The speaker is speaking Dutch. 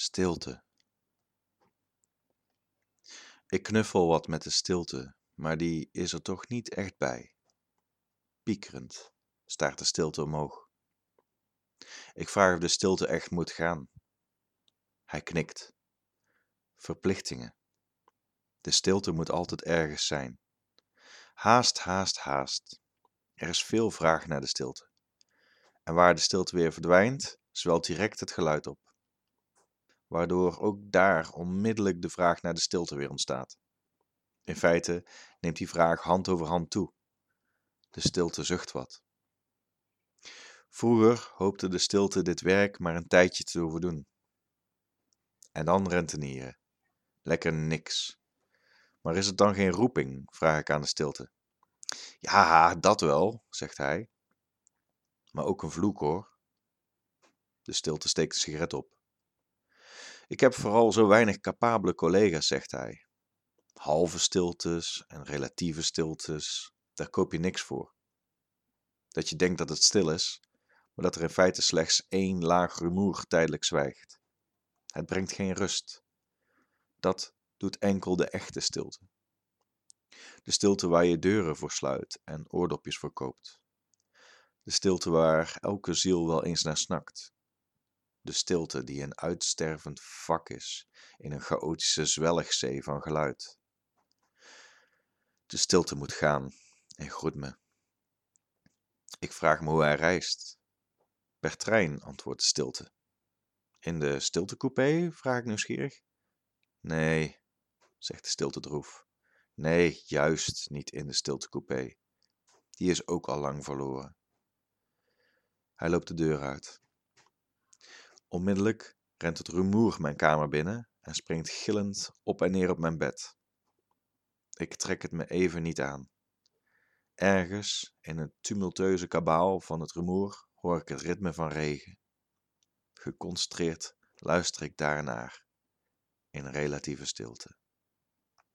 Stilte. Ik knuffel wat met de stilte, maar die is er toch niet echt bij. Piekerend staart de stilte omhoog. Ik vraag of de stilte echt moet gaan. Hij knikt. Verplichtingen. De stilte moet altijd ergens zijn. Haast, haast, haast. Er is veel vraag naar de stilte. En waar de stilte weer verdwijnt, zwelt direct het geluid op. Waardoor ook daar onmiddellijk de vraag naar de stilte weer ontstaat. In feite neemt die vraag hand over hand toe. De stilte zucht wat. Vroeger hoopte de stilte dit werk maar een tijdje te hoeven doen. En dan rentenieren. Lekker niks. Maar is het dan geen roeping, vraag ik aan de stilte. Ja, dat wel, zegt hij. Maar ook een vloek hoor. De stilte steekt de sigaret op. Ik heb vooral zo weinig capabele collega's, zegt hij. Halve stiltes en relatieve stiltes, daar koop je niks voor. Dat je denkt dat het stil is, maar dat er in feite slechts één laag rumoer tijdelijk zwijgt. Het brengt geen rust. Dat doet enkel de echte stilte. De stilte waar je deuren voor sluit en oordopjes voor koopt. De stilte waar elke ziel wel eens naar snakt. De stilte die een uitstervend vak is in een chaotische zwelgzee van geluid. De stilte moet gaan en groet me. Ik vraag me hoe hij reist. Per trein, antwoordt de stilte. In de stiltecoupé, vraag ik nieuwsgierig. Nee, zegt de stilte droef. Nee, juist niet in de stiltecoupé. Die is ook al lang verloren. Hij loopt de deur uit. Onmiddellijk rent het rumoer mijn kamer binnen en springt gillend op en neer op mijn bed. Ik trek het me even niet aan. Ergens in het tumultueuze kabaal van het rumoer hoor ik het ritme van regen. Geconcentreerd luister ik daarnaar in relatieve stilte.